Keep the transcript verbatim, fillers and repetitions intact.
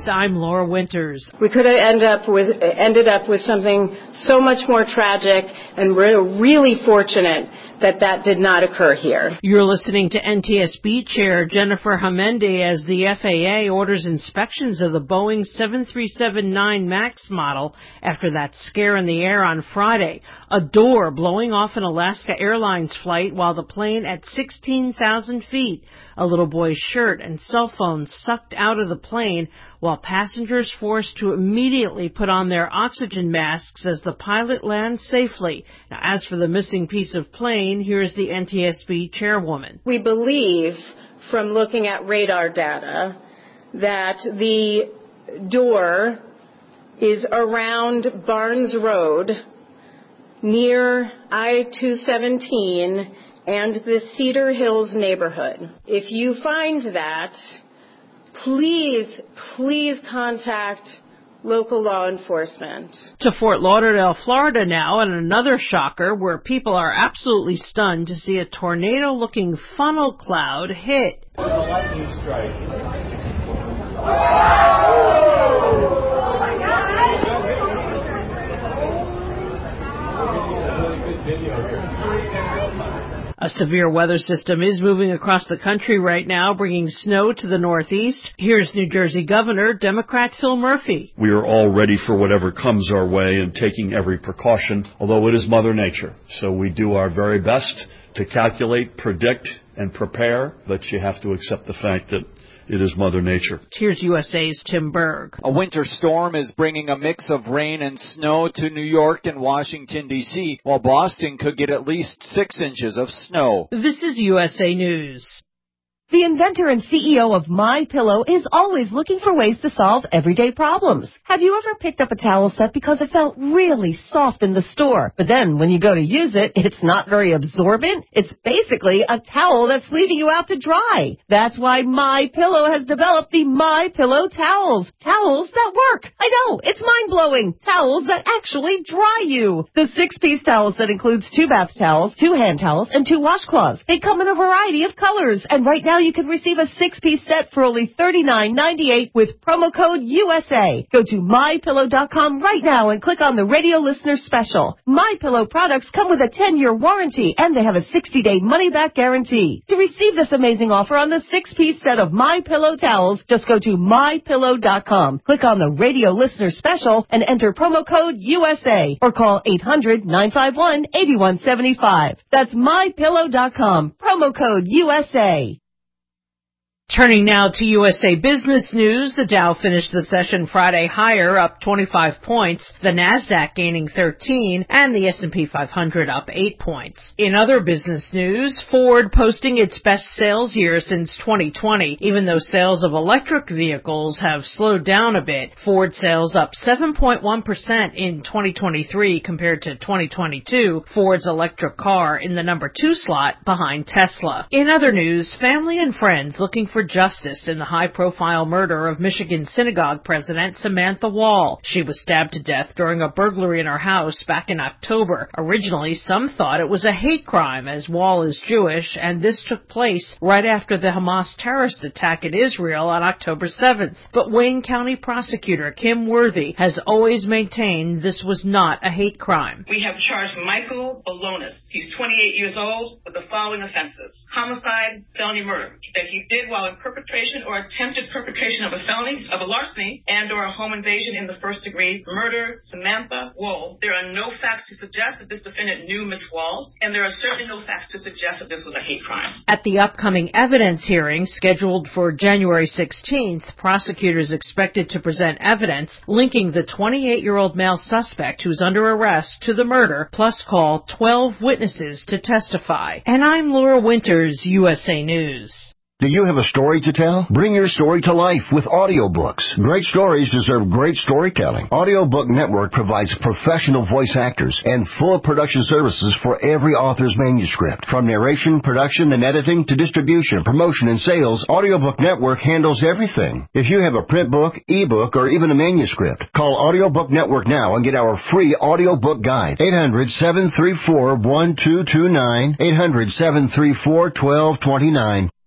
News, I'm Laura Winters. We could have end up with, ended up with something so much more tragic, and we're really fortunate that that did not occur here. You're listening to N T S B Chair Jennifer Hamendi as the F A A orders inspections of the Boeing seven three seven nine MAX model after that scare in the air on Friday. A door blowing off an Alaska Airlines flight while the plane at sixteen thousand feet. A little boy's shirt and cell phone sucked out of the plane while passengers forced to immediately put on their oxygen masks as the pilot lands safely. Now, as for the missing piece of plane, here's the N T S B chairwoman. We believe, from looking at radar data, that the door is around Barnes Road near I two seventeen and the Cedar Hills neighborhood. If you find that, please, please contact local law enforcement. To Fort Lauderdale, Florida now, and another shocker where people are absolutely stunned to see a tornado-looking funnel cloud hit. A lightning strike. A severe weather system is moving across the country right now, bringing snow to the northeast. Here's New Jersey Governor, Democrat Phil Murphy. We are all ready for whatever comes our way and taking every precaution, although it is Mother Nature. So we do our very best to calculate, predict, and prepare, but you have to accept the fact that it is Mother Nature. Here's U S A's Tim Berg. A winter storm is bringing a mix of rain and snow to New York and Washington, D C, while Boston could get at least six inches of snow. This is U S A News. The inventor and C E O of MyPillow is always looking for ways to solve everyday problems. Have you ever picked up a towel set because it felt really soft in the store, but then when you go to use it, it's not very absorbent? It's basically a towel that's leaving you out to dry. That's why MyPillow has developed the MyPillow towels. Towels that work. I know, it's mind-blowing. Towels that actually dry you. The six-piece towel set includes two bath towels, two hand towels, and two washcloths. They come in a variety of colors, and right now you can receive a six-piece set for only thirty-nine ninety-eight with promo code U S A. Go to my pillow dot com right now and click on the radio listener special. MyPillow products come with a ten-year warranty, and they have a sixty-day money-back guarantee. To receive this amazing offer on the six-piece set of MyPillow towels, just go to my pillow dot com, click on the radio listener special, and enter promo code U S A, or call eight hundred nine five one eight one seven five. That's my pillow dot com, promo code U S A. Turning now to U S A business news, the Dow finished the session Friday higher, up twenty-five points, the Nasdaq gaining thirteen, and the S and P five hundred up eight points. In other business news, Ford posting its best sales year since twenty twenty. Even though sales of electric vehicles have slowed down a bit, Ford sales up seven point one percent in twenty twenty-three compared to twenty twenty-two, Ford's electric car in the number two slot behind Tesla. In other news, family and friends looking for justice in the high-profile murder of Michigan synagogue president Samantha Wall. She was stabbed to death during a burglary in her house back in October. Originally, some thought it was a hate crime, as Wall is Jewish, and this took place right after the Hamas terrorist attack in Israel on October seventh. But Wayne County prosecutor Kim Worthy has always maintained this was not a hate crime. We have charged Michael Balonis, he's twenty-eight years old, with the following offenses: homicide, felony murder, that he did while in perpetration or attempted perpetration of a felony, of a larceny, and or a home invasion in the first degree, murder Samantha Wall. There are no facts to suggest that this defendant knew Miss Walls, and there are certainly no facts to suggest that this was a hate crime. At the upcoming evidence hearing, scheduled for January sixteenth, prosecutors expected to present evidence linking the twenty-eight-year-old male suspect who's under arrest to the murder, plus call twelve witnesses to testify. And I'm Laura Winters, U S A News. Do you have a story to tell? Bring your story to life with audiobooks. Great stories deserve great storytelling. Audiobook Network provides professional voice actors and full production services for every author's manuscript. From narration, production, and editing to distribution, promotion, and sales, Audiobook Network handles everything. If you have a print book, ebook, or even a manuscript, call Audiobook Network now and get our free audiobook guide. eight hundred, seven three four, one two two nine, eight hundred, seven three four, one two two nine.